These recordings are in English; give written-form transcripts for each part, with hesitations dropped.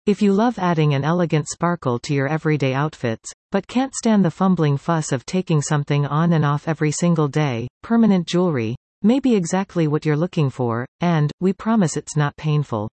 If you love adding an elegant sparkle to your everyday outfits, but can't stand the fumbling fuss of taking something on and off every single day, permanent jewelry may be exactly what you're looking for, and we promise it's not painful.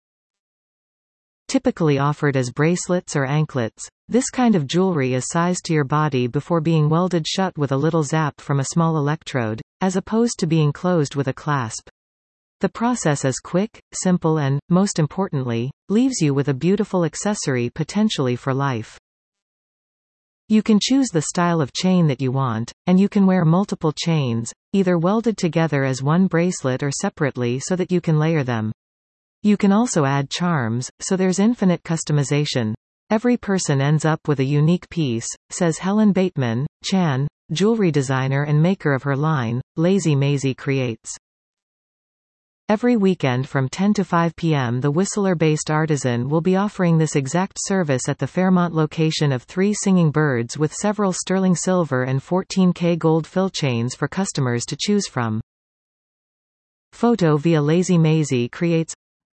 Typically offered as bracelets or anklets, this kind of jewelry is sized to your body before being welded shut with a little zap from a small electrode, as opposed to being closed with a clasp. The process is quick, simple and, most importantly, leaves you with a beautiful accessory potentially for life. You can choose the style of chain that you want, and you can wear multiple chains, either welded together as one bracelet or separately so that you can layer them. You can also add charms, so there's infinite customization. Every person ends up with a unique piece, says Helen Bateman, Chan, jewelry designer and maker of her line, Lazy Maisie Creates. Every weekend from 10 to 5 p.m. the Whistler-based artisan will be offering this exact service at the Fairmont location of 3 Singing Birds with several sterling silver and 14K gold fill chains for customers to choose from. Photo via Lazy Maisie Creates.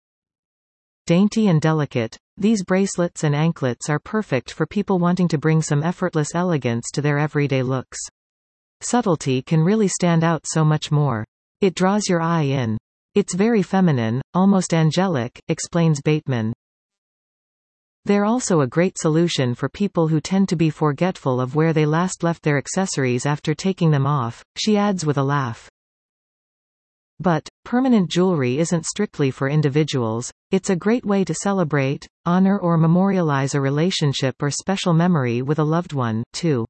Dainty and delicate, these bracelets and anklets are perfect for people wanting to bring some effortless elegance to their everyday looks. Subtlety can really stand out so much more. It draws your eye in. It's very feminine, almost angelic, explains Bateman. They're also a great solution for people who tend to be forgetful of where they last left their accessories after taking them off, she adds with a laugh. But, permanent jewelry isn't strictly for individuals. It's a great way to celebrate, honor or memorialize a relationship or special memory with a loved one, too.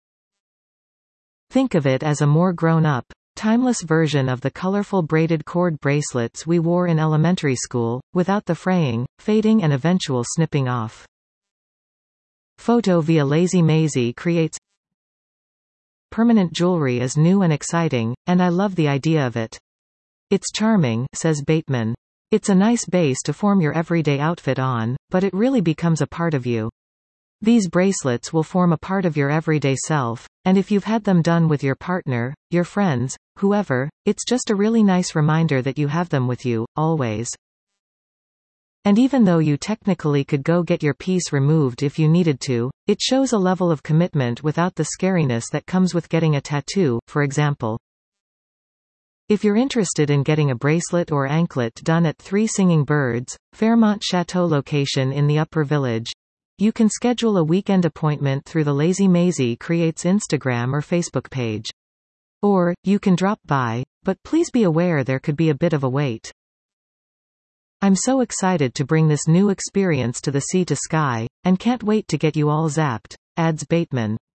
Think of it as a more grown-up, timeless version of the colorful braided cord bracelets we wore in elementary school, without the fraying, fading and eventual snipping off. Photo via Lazy Maisie Creates. Permanent jewelry is new and exciting, and I love the idea of it. It's charming, says Bateman. It's a nice base to form your everyday outfit on, but it really becomes a part of you. These bracelets will form a part of your everyday self, and if you've had them done with your partner, your friends, whoever, it's just a really nice reminder that you have them with you, always. And even though you technically could go get your piece removed if you needed to, it shows a level of commitment without the scariness that comes with getting a tattoo, for example. If you're interested in getting a bracelet or anklet done at 3 Singing Birds, Fairmont Chateau location in the Upper Village, you can schedule a weekend appointment through the Lazy Maisie Creates Instagram or Facebook page. Or, you can drop by, but please be aware there could be a bit of a wait. I'm so excited to bring this new experience to the sea to sky, and can't wait to get you all zapped, adds Bateman.